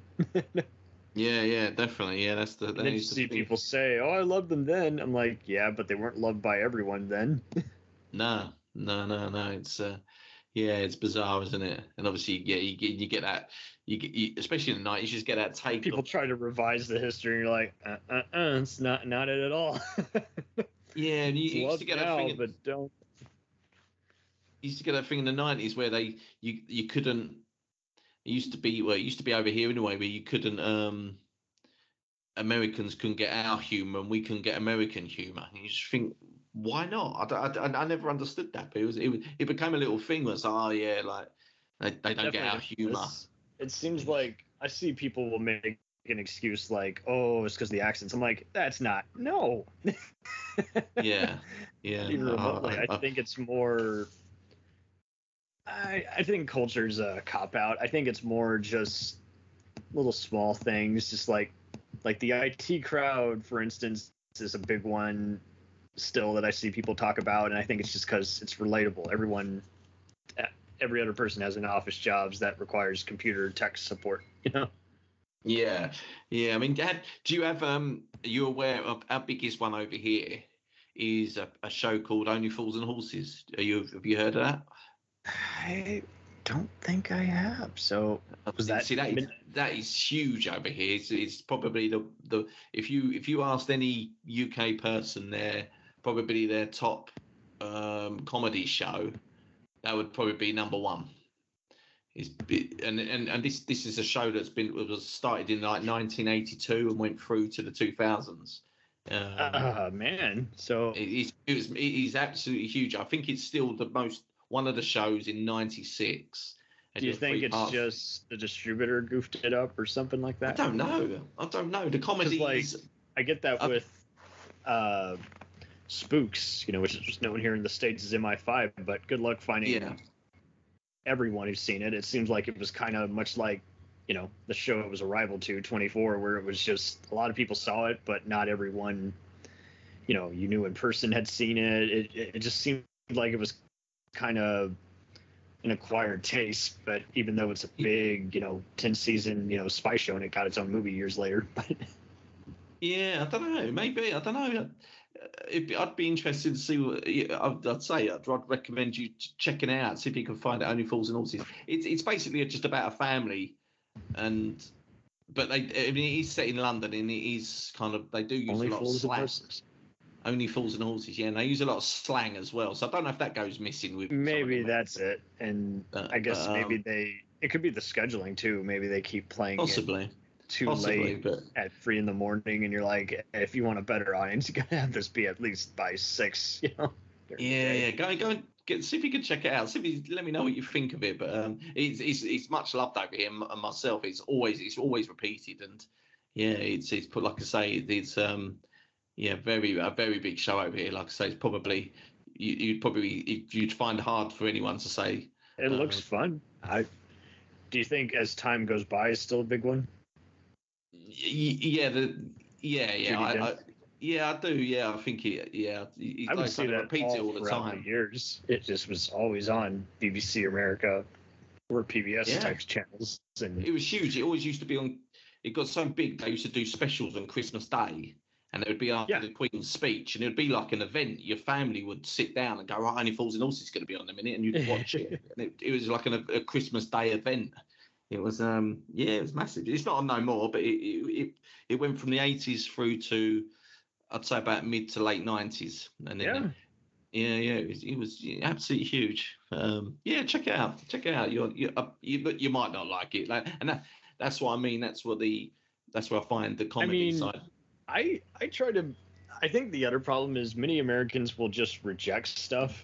yeah, yeah, definitely, yeah. That's the. And That then you is the see thing. people say, "Oh, I loved them then." I'm like, "Yeah, but they weren't loved by everyone then." No, no, no, no. It's uh, yeah, it's bizarre, isn't it? And obviously, yeah, you get you get that, you get you, especially in the night, you just get that take. People of, try to revise the history, and you're like, "Uh, uh, uh it's not not it at all." yeah, and you, It's you used loved to get that now, thing. in- but don't. You used to get that thing in the nineties where they you you couldn't. It used to be well, it used to be over here anyway, where you couldn't. um Americans can get our humour and we can get American humour. And you just think, why not? I, I, I never understood that. But it was it, was, it became a little thing. Where it's like, oh yeah, like they, they don't get our Definitely humour. does. It seems like I see people will make an excuse like, "Oh, it's because the accents." I'm like, that's not. No. Yeah, yeah. Not even no, remotely. I- I, I- think it's more. I I think culture's a cop out. I think it's more just little small things, just like like the I T crowd, for instance, is a big one still that I see people talk about, and I think it's just because it's relatable. Everyone, every other person has an office jobs that requires computer tech support. You know. Yeah, yeah. I mean, Dad, do you have um? Are you aware of our biggest one over here? is a, a show called Only Fools and Horses. Are you have you heard of that? I don't think I have. So was that See, that is, that is huge over here. It's, it's probably the the if you if you asked any U K person their probably their top um, comedy show, that would probably be number one. It's, and and and this this is a show that's been was started in like nineteen eighty-two and went through to the two thousands. Um, uh, man, so it is it was it is absolutely huge. I think it's still the most one of the shows in ninety-six. Do you think it's parts. just the distributor goofed it up or something like that? I don't know. I don't know. The comedy like, is. I get that uh, with uh, Spooks, you know, which is just known here in the States as M I five, but good luck finding yeah. everyone who's seen it. It seems like it was kind of much like, you know, the show it was a rival to, twenty-four, where it was just a lot of people saw it, but not everyone, you know, you knew in person had seen it. It, it just seemed like it was kind of an acquired taste, but even though it's a big, you know, ten season, you know, spy show, and it got its own movie years later. Yeah, I don't know. Maybe I don't know. It'd, I'd be interested to see what I'd, I'd say. I'd, I'd recommend you checking it out. See if you can find it. Only Fools and Horses. It's it's basically just about a family, and but they I mean it is set in London, and it is kind of they do use Only a lot fools of and slang. Only Fools and Horses, yeah, and they use a lot of slang as well. So I don't know if that goes missing with. Maybe that's it, and uh, I guess um, maybe they. It could be the scheduling too. Maybe they keep playing possibly it too possibly, late but... at three in the morning, and you're like, if you want a better audience, you gotta have this be at least by six. You know. Yeah, yeah. Go go and get see if you can check it out. See if you, let me know what you think of it. But um, it's it's it's much loved over here, and myself, it's always it's always repeated, and yeah, it's it's put like I say, it's um. Yeah, very a very big show over here. Like I say, it's probably you, you'd probably you'd find hard for anyone to say. It uh, looks fun. I do you think as time goes by, it's still a big one? Y- yeah, the yeah yeah I, I, yeah I do. Yeah, I think it. Yeah, it, I would like, see that repeats all, it all the time. The years, it just was always on B B C America or P B S yeah. type channels, and it was huge. It always used to be on. It got so big they used to do specials on Christmas Day. And it would be after yeah. the Queen's speech, and it would be like an event. Your family would sit down and go, right, Only Fools and Horses is going to be on in a minute, and you'd watch it. And it, it was like an, a Christmas Day event. It was, um, yeah, it was massive. It's not on no more, but it it, it went from the eighties through to, I'd say, about mid to late nineties. And then, yeah, yeah, yeah, it was, it was absolutely huge. Um, yeah, check it out. Check it out. You're, you're, uh, you, but you might not like it. Like, and that, that's what I mean. That's what the, that's where I find the comedy I mean, side. I I try to. I think the other problem is many Americans will just reject stuff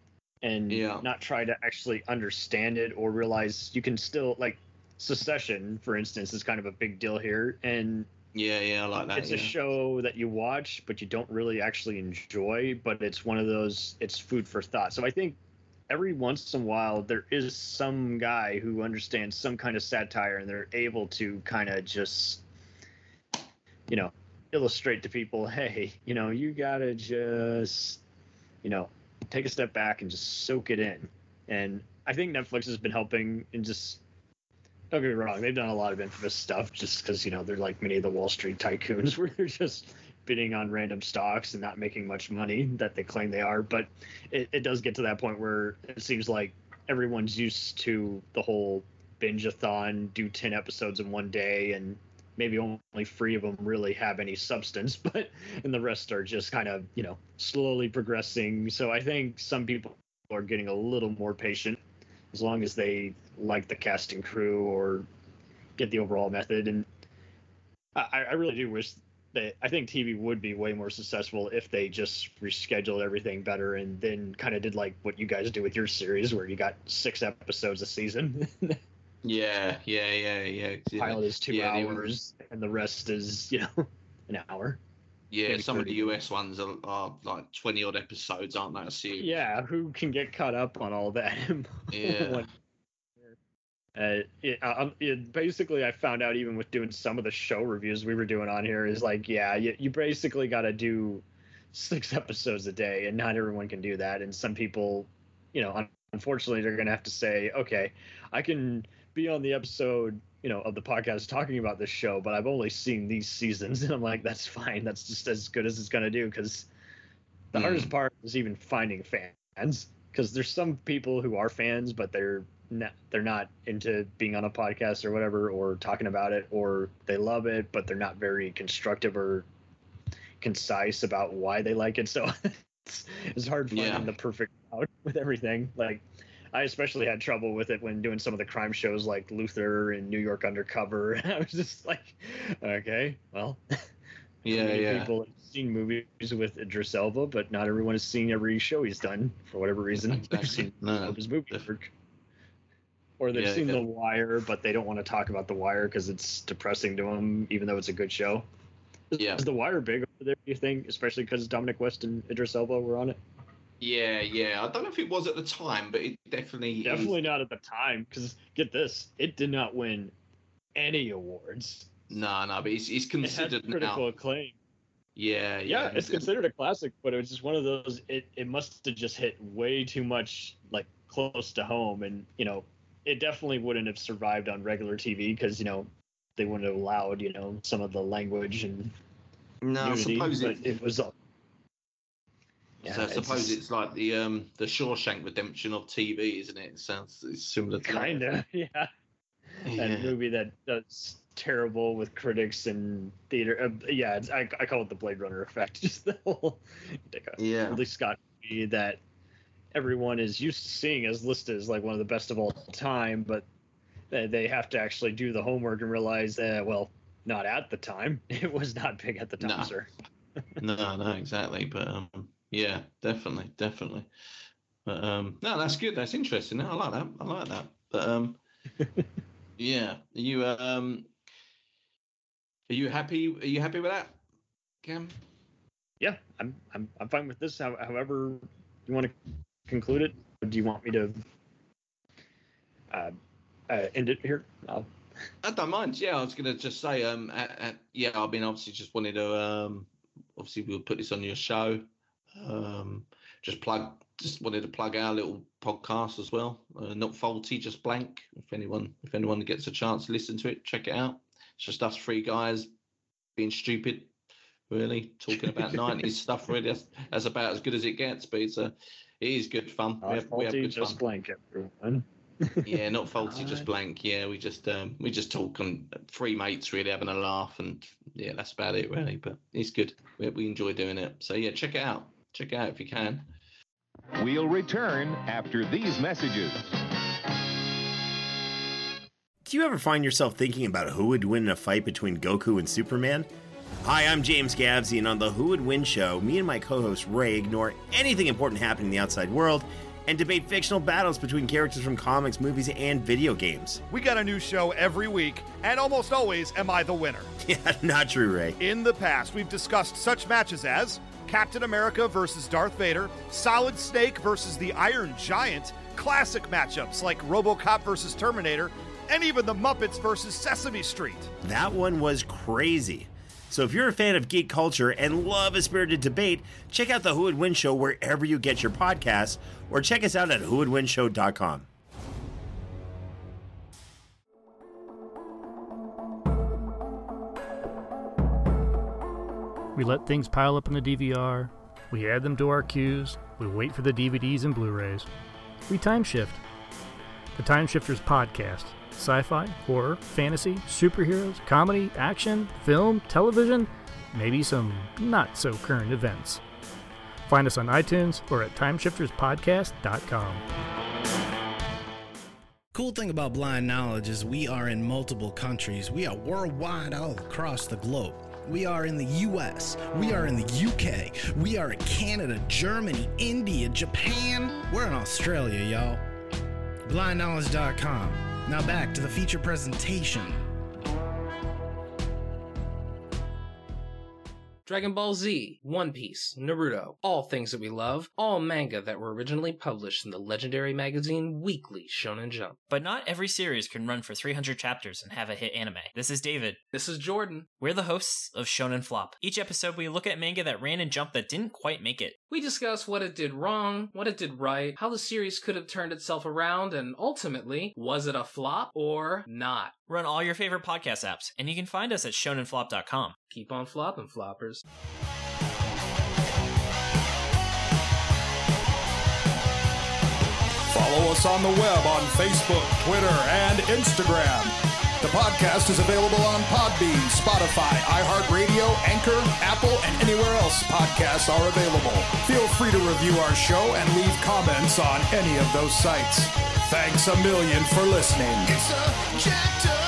and yeah. not try to actually understand it or realize you can still, like, Succession, for instance, is kind of a big deal here, and yeah, yeah, I like that. It's yeah. a show that you watch, but you don't really actually enjoy. But it's one of those. It's food for thought. So I think every once in a while there is some guy who understands some kind of satire, and they're able to kind of just, you know, illustrate to people, hey, you know, you gotta just, you know, take a step back and just soak it in. And I think Netflix has been helping in just, don't get me wrong, they've done a lot of infamous stuff just because, you know, they're like many of the Wall Street tycoons where they're just bidding on random stocks and not making much money that they claim they are. But it, it does get to that point where it seems like everyone's used to the whole binge-a-thon, do ten episodes in one day, and maybe only three of them really have any substance, but and the rest are just kind of, you know, slowly progressing. So I think some people are getting a little more patient as long as they like the cast and crew or get the overall method. And I, I really do wish that I think T V would be way more successful if they just rescheduled everything better and then kind of did like what you guys do with your series where you got six episodes a season. Yeah, yeah, yeah, yeah. Pilot is two yeah, hours, the, and the rest is, you know, an hour. Yeah, some of the U S ones are, are like twenty odd episodes, aren't they? I see. Yeah, who can get caught up on all that? Yeah. uh, it, uh, it, basically, I found out even with doing some of the show reviews we were doing on here is like, yeah, you, you basically got to do six episodes a day, and not everyone can do that. And some people, you know, unfortunately, they're going to have to say, okay, I can be on the episode, you know, of the podcast talking about this show, but I've only seen these seasons. And I'm like, that's fine. That's just as good as it's going to do. Cause The Mm. hardest part is even finding fans, because there's some people who are fans, but they're not, they're not into being on a podcast or whatever, or talking about it, or they love it, but they're not very constructive or concise about why they like it. So it's, it's hard finding Yeah. the perfect crowd with everything. Like, I especially had trouble with it when doing some of the crime shows like Luther and New York Undercover. I was just like, okay, well, Yeah, many yeah. people have seen movies with Idris Elba, but not everyone has seen every show he's done for whatever reason. Exactly. They've seen No. some of his movies work. Or they've Yeah, seen yeah. The Wire, but they don't want to talk about The Wire because it's depressing to them, even though it's a good show. Is, Yeah. is The Wire big over there, do you think? Especially because Dominic West and Idris Elba were on it? Yeah, yeah. I don't know if it was at the time, but it definitely Definitely is. not at the time, because get this, it did not win any awards. No, no, but it's, it's It considered had critical now. acclaim. Yeah, Yeah, yeah. it's considered a classic, but it was just one of those. It, it must have just hit way too much, like, close to home, and you know, it definitely wouldn't have survived on regular T V because you know they wouldn't have allowed you know some of the language and No, I nudity, suppose but it. it was. Uh, yeah, so I suppose just- it's like the um the Shawshank Redemption of T V, isn't it? It sounds it's similar to that. kind of yeah. That Yeah. movie that that's terrible with critics and theater. Uh, yeah, it's, I I call it the Blade Runner effect. Just the whole Yeah. Ridley Scott movie that everyone is used to seeing as listed as like one of the best of all time, but they, they have to actually do the homework and realize that well, not at the time. It was not big at the time, No. sir. No, no, exactly. But um, yeah, definitely, definitely. But um, no, that's good. That's interesting. I like that. I like that. But um, yeah, are you um, are you happy? Are you happy with that, Cam? Yeah, I'm I'm I'm fine with this. How, however you want to conclude it. Do you want me to uh, uh, end it here? I'll... I don't mind. Yeah, I was gonna just say um, at, at, yeah, I mean, obviously, just wanted to um, obviously we'll put this on your show. Um, just plug. Just wanted to plug our little podcast as well. Uh, Not Faulty, Just Blank. If anyone, if anyone gets a chance to listen to it, check it out. It's just us three guys being stupid, really talking about nineties stuff. Really, that's, that's about as good as it gets. But it's a, it is good fun. Not we have, we have faulty, good just fun. blank, everyone. Yeah, not faulty, just Alright. blank. Yeah, we just um, we just talk on three mates really having a laugh, and yeah, that's about it really. But it's good. We, we enjoy doing it. So yeah, check it out. Check it out if you can. We'll return after these messages. Do you ever find yourself thinking about who would win in a fight between Goku and Superman? Hi, I'm James Gavsey, and on the Who Would Win show, me and my co-host Ray ignore anything important happening in the outside world and debate fictional battles between characters from comics, movies, and video games. We got a new show every week, and almost always am I the winner. Yeah, not true, Ray. In the past, we've discussed such matches as Captain America versus Darth Vader, Solid Snake versus the Iron Giant, classic matchups like RoboCop versus Terminator, and even the Muppets versus Sesame Street. That one was crazy. So if you're a fan of geek culture and love a spirited debate, check out the Who Would Win show wherever you get your podcasts, or check us out at who would win show dot com. We let things pile up in the D V R, we add them to our queues, we wait for the D V Ds and Blu-rays. We time shift. The Time Shifters Podcast. Sci-fi, horror, fantasy, superheroes, comedy, action, film, television, maybe some not-so-current events. Find us on iTunes or at time shifters podcast dot com. Cool thing about Blind Knowledge is we are in multiple countries. We are worldwide all across the globe. We are in the U S, we are in the U K, we are in Canada, Germany, India, Japan. We're in Australia, y'all. blind knowledge dot com. Now back to the feature presentation. Dragon Ball Z, One Piece, Naruto, all things that we love, all manga that were originally published in the legendary magazine Weekly Shonen Jump. But not every series can run for three hundred chapters and have a hit anime. This is David. This is Jordan. We're the hosts of Shonen Flop. Each episode we look at manga that ran in Jump that didn't quite make it. We discuss what it did wrong, what it did right, how the series could have turned itself around, and ultimately, was it a flop or not? We're on all your favorite podcast apps, and you can find us at shonen flop dot com. Keep on flopping, floppers. Follow us on the web on Facebook, Twitter, and Instagram. The podcast is available on Podbean, Spotify, iHeartRadio, Anchor, Apple, and anywhere else podcasts are available. Feel free to review our show and leave comments on any of those sites. Thanks a million for listening. It's a jacked up